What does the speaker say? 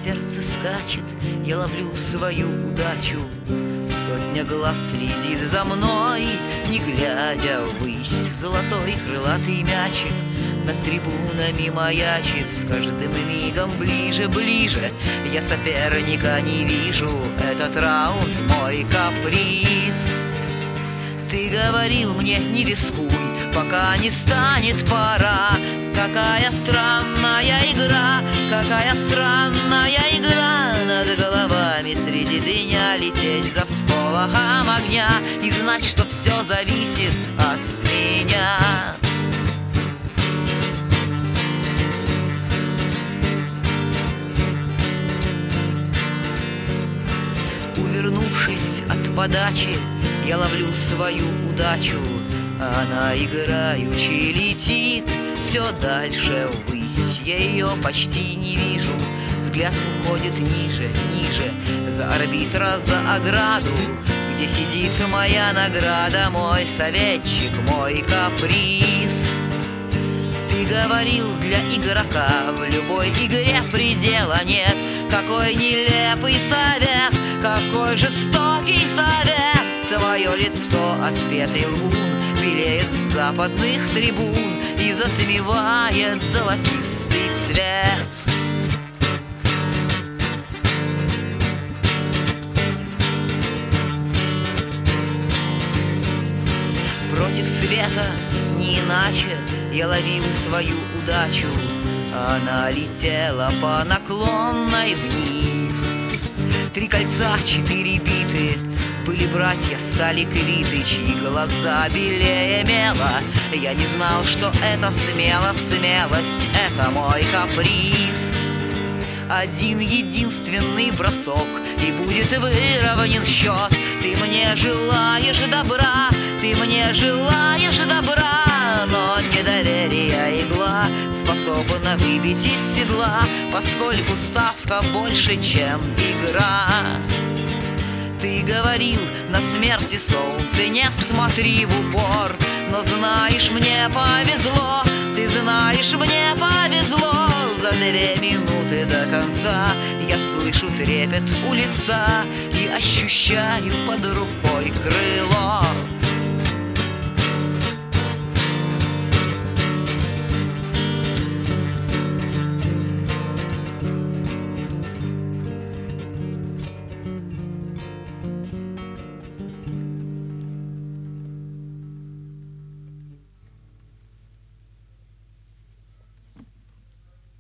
сердце скачет, я ловлю свою удачу. Сотня глаз следит за мной, не глядя ввысь. Золотой крылатый мячик над трибунами маячит. С каждым мигом ближе, ближе, я соперника не вижу. Этот раунд мой каприз. Ты говорил мне, не рискуй, пока не станет пора. Какая странная игра, какая странная игра. Над головами среди дня лететь за всполохом огня и знать, что все зависит от меня. Увернувшись от подачи, я ловлю свою удачу. Она играючи летит все дальше ввысь. Я ее почти не вижу, взгляд уходит ниже, ниже, за арбитра, за ограду, где сидит моя награда, мой советчик, мой каприз. Ты говорил, для игрока в любой игре предела нет. Какой нелепый совет, какой жестокий совет. Твое лицо, отпетый лгун, белеет с западных трибун и затмевает золотистый свет. Против света, не иначе, я ловил свою удачу. Она летела по наклонной вниз. 3 кольца, 4 биты, были братья, стали квиты, чьи глаза белее мела. Я не знал, что это смелость, это мой каприз. Один единственный бросок, и будет выровнен счет. Ты мне желаешь добра, ты мне желаешь добра, но недоверие игла способна выбить из седла, поскольку ставка больше, чем игра. Ты говорил, на смерти солнце не смотри в упор, но знаешь, мне повезло, ты знаешь, мне повезло. За 2 минуты до конца я слышу трепет у лица и ощущаю под рукой крыло.